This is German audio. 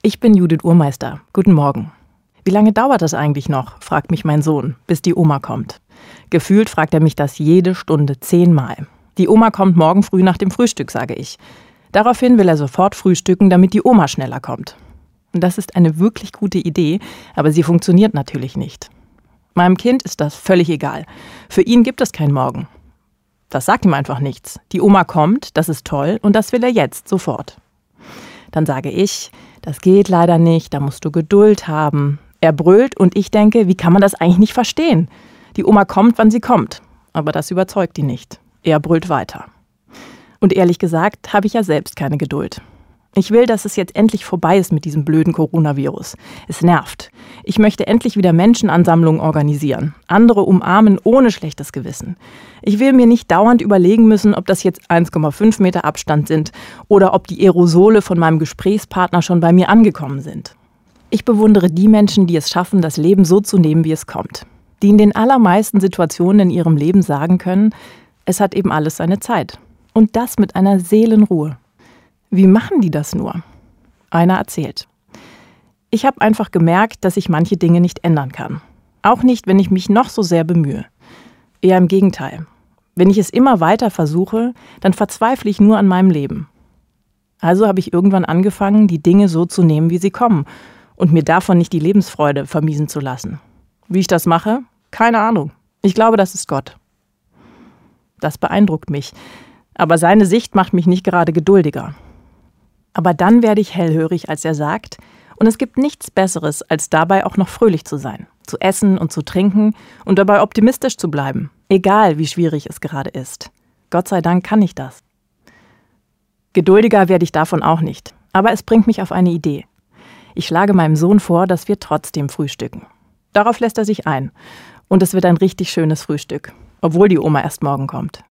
Ich bin Judith Urmeister. Guten Morgen. Wie lange dauert das eigentlich noch, fragt mich mein Sohn, bis die Oma kommt. Gefühlt fragt er mich das jede Stunde 10-mal. Die Oma kommt morgen früh nach dem Frühstück, sage ich. Daraufhin will er sofort frühstücken, damit die Oma schneller kommt. Und das ist eine wirklich gute Idee, aber sie funktioniert natürlich nicht. Meinem Kind ist das völlig egal. Für ihn gibt es kein Morgen. Das sagt ihm einfach nichts. Die Oma kommt, das ist toll und das will er jetzt, sofort. Dann sage ich, das geht leider nicht, da musst du Geduld haben. Er brüllt und ich denke, wie kann man das eigentlich nicht verstehen? Die Oma kommt, wann sie kommt. Aber das überzeugt ihn nicht. Er brüllt weiter. Und ehrlich gesagt habe ich ja selbst keine Geduld. Ich will, dass es jetzt endlich vorbei ist mit diesem blöden Coronavirus. Es nervt. Ich möchte endlich wieder Menschenansammlungen organisieren. Andere umarmen ohne schlechtes Gewissen. Ich will mir nicht dauernd überlegen müssen, ob das jetzt 1,5 Meter Abstand sind oder ob die Aerosole von meinem Gesprächspartner schon bei mir angekommen sind. Ich bewundere die Menschen, die es schaffen, das Leben so zu nehmen, wie es kommt. Die in den allermeisten Situationen in ihrem Leben sagen können, es hat eben alles seine Zeit. Und das mit einer Seelenruhe. Wie machen die das nur? Einer erzählt. Ich habe einfach gemerkt, dass ich manche Dinge nicht ändern kann. Auch nicht, wenn ich mich noch so sehr bemühe. Eher im Gegenteil. Wenn ich es immer weiter versuche, dann verzweifle ich nur an meinem Leben. Also habe ich irgendwann angefangen, die Dinge so zu nehmen, wie sie kommen und mir davon nicht die Lebensfreude vermiesen zu lassen. Wie ich das mache? Keine Ahnung. Ich glaube, das ist Gott. Das beeindruckt mich. Aber seine Sicht macht mich nicht gerade geduldiger. Aber dann werde ich hellhörig, als er sagt, und es gibt nichts Besseres, als dabei auch noch fröhlich zu sein, zu essen und zu trinken und dabei optimistisch zu bleiben, egal wie schwierig es gerade ist. Gott sei Dank kann ich das. Geduldiger werde ich davon auch nicht, aber es bringt mich auf eine Idee. Ich schlage meinem Sohn vor, dass wir trotzdem frühstücken. Darauf lässt er sich ein und es wird ein richtig schönes Frühstück, obwohl die Oma erst morgen kommt.